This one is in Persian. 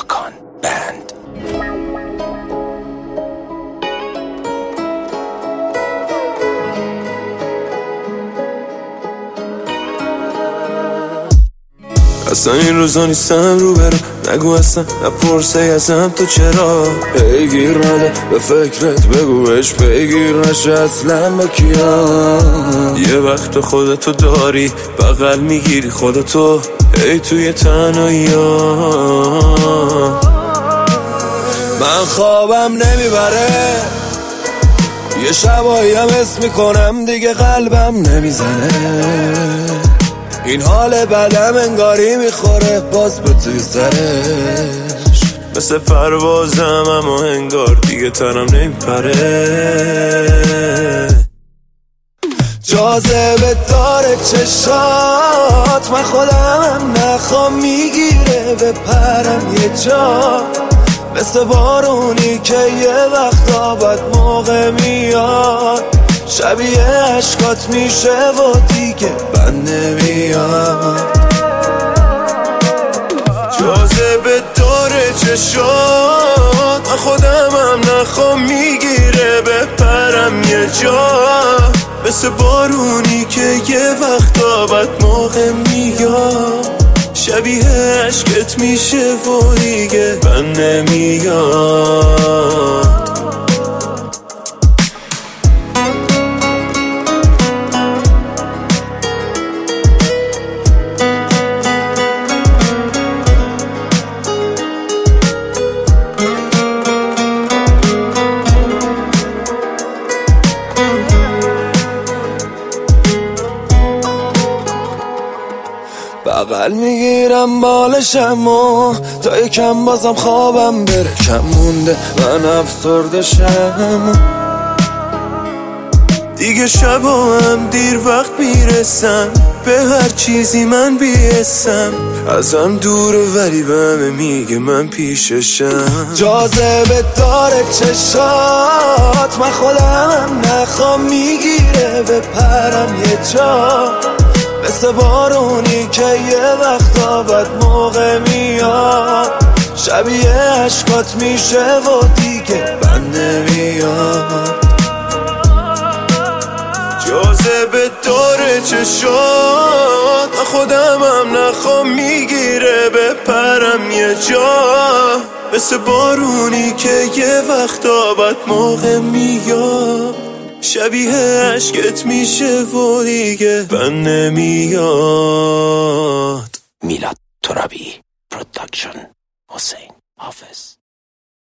ماکان بند. اصلا این روزا نیستم رو برم، نگو اصلا نپرسه ازم تو چرا پیگیر نده به فکرت، بگوش پیگیر نشه اصلا با کیا. یه وقت خودتو داری بغل میگیری خودتو ای توی تنهایی من خوابم نمیبره، یه شبایی هم حس میکنم دیگه قلبم نمیزنه، این حال بدم انگاری میخوره باز به توی سرش، مثل پروازم اما انگار دیگه تنم نمیپره. جاذبه داره چشات، من خودم نخوام میگیره به پرم یه جا، مثل بارونی که یه وقتا بد موقع میاد، شبیه عشقات میشه و دیگه بند نمیاد. جاذبه داره چشات، من خودمم نخوام میگیره به پرم یه جا، مثل بارونی که یه وقتا بد موقع میاد، شبیه عشقت میشه و دیگه بند نمیاد. بغل میگیرم بالشم و تا یکم بازم خوابم بره، کم مونده من افسردشم دیگه، شبا هم دیر وقت میرسم به هر چیزی من بیستم، ازم دوره ولی به همه میگه من پیششم. جاذبه داره چشات، من خودم نخوام میگیره به پرم یه جا، مثل بارونی که یه وقتا بد موقع میاد، شبیه عشقات میشه و دیگه بند نمیاد. جاذبه داره چشات، من خودمم نخوام میگیره به پرم یه جا، مثل بارونی که یه وقتا بد موقع میاد، شبیه عشقت میشه و دیگه بند نمیاد. میلاد ترابی پروداکشن، حسین حافظ.